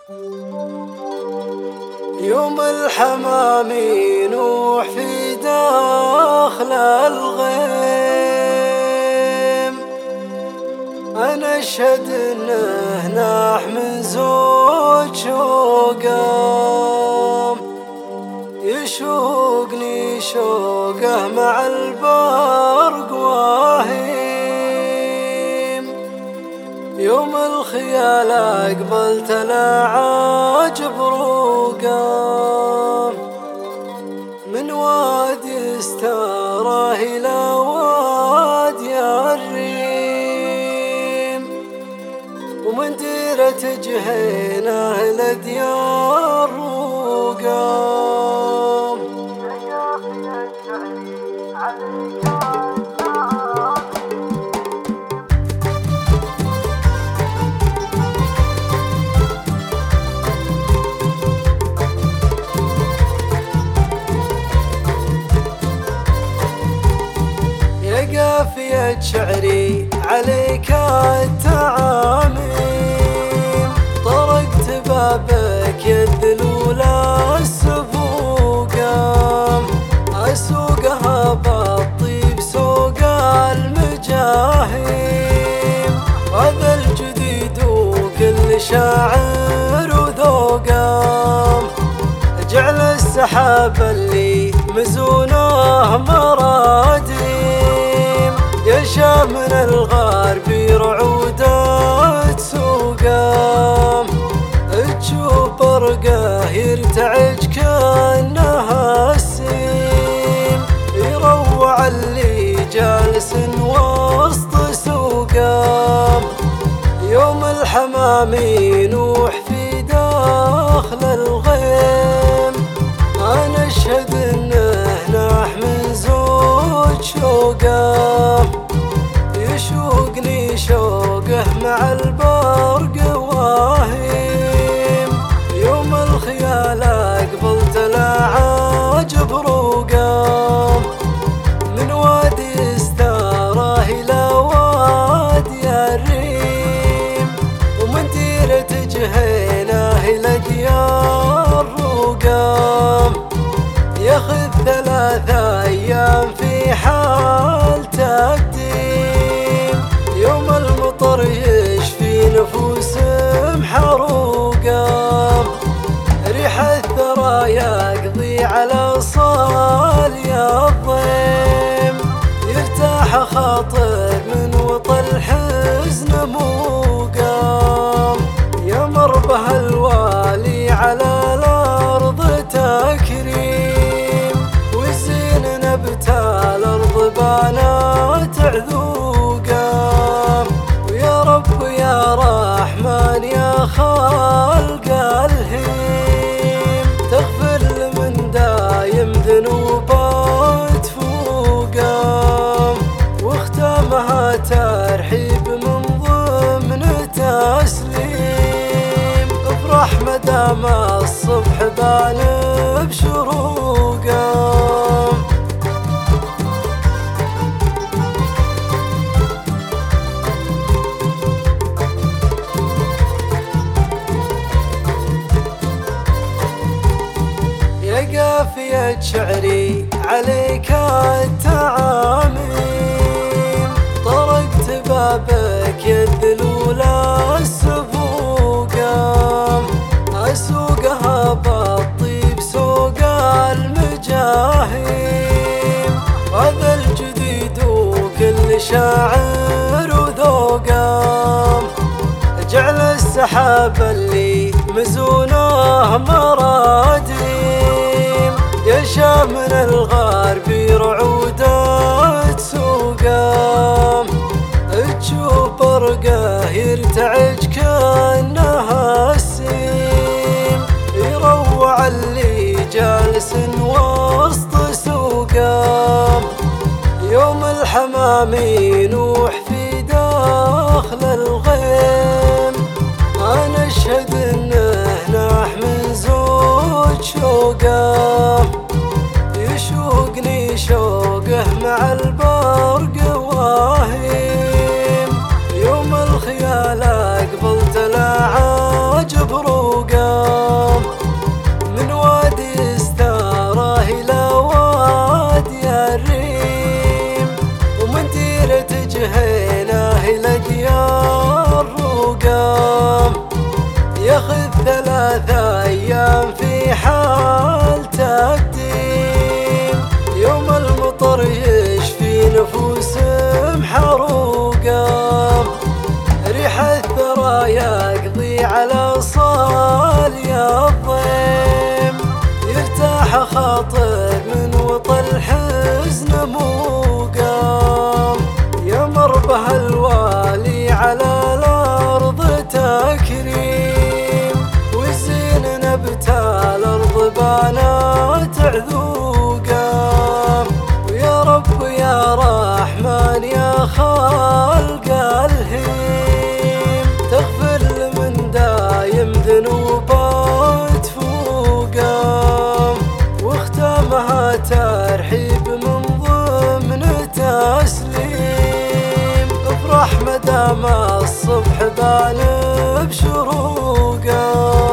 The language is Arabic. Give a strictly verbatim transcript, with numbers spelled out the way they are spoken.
يوم الحمام ينوح في داخل الغيم، أنا أشهد إنه ناح من زوج شوقه، يشوقني شوقه مع البرق واهيم. يوم الخيال أقبلت الأعاجب روقه، من وادي استاره إلى وادي الريم، ومن ديرة جهينه لديار روقه. قافية شعري عليك التعاميم، طرقت بابك يا الذلول السفوقة، أسوقها بالطيب سوق المجاهيم، هذا الجديد وكل شاعر وذوقه، جعل السحاب اللي مزونه مرادي، يشا من الغرب رعودة سوقه، تشوف برقه يرتعج كأنها السيم، يروع اللي جالس وسط سوقه. يوم الحمام ينوح في داخل الغيم، أنا أشهد إنه ناح من زوج شوقه، يشوقني شوقه مع البرق واهيم. يوم الخيال أقبلت الأعاجب روقه، من وادي استاره إلى وادي الريم، ومن ديرة جهينه إلى ديار روقه، ياخذ ثلاثة أيام في حال تقديم. يوم المطر يشفي نفوس محروقة، ريح الثرى يقضي على صالي الضيم، يرتاح خاطر من وطى الحزن موقه، يمر به الوالي على الأرض تكريم، وزين نبت الأرض بانات عذوقه. ويا رب يا رحمن يا خالق الهيم، تغفر لمن دايم ذنوبه تفوقه، واختامها ترحيب من ضمن تسليم، افرح مدام الصبح بان بشروقه. قافية شعري عليك التعاميم، طرقت بابك يا الذلول السفوقة، أسوقها بالطيب سوق المجاهيم، هذا الجديد وكل شاعر وذوقه، جعل السحاب اللي مزونه مرادي، يشا من الغرب رعودة سوقه، تشوف برقه يرتعج كأنها السيم، يروع اللي جالس وسط سوقه. يوم الحمام ينوح في داخل الغيم، أنا أشهد إنه ناح من زوج شوقه، يشوقني شوقه مع البرق واهيم. يوم الخيال أقبلت الأعاجب روقه، ثلاث أيام في حال تقديم، يوم المطر يشفي نفوس محروقة، ريح الثرى يقضي على صالي الضيم، يرتاح خاطر من وطى الحزن موقام، يمر به الوالي على الأرض تكريم، وزين نبت الأرض بانات عذوقام، ويا رب يا رحمن يا خالق الهيم، تغفر لمن دايم ذنوبات فوقام، واختامها ترحيب من ضمن تسليم، افرح مدام الصبح بان بشروقام.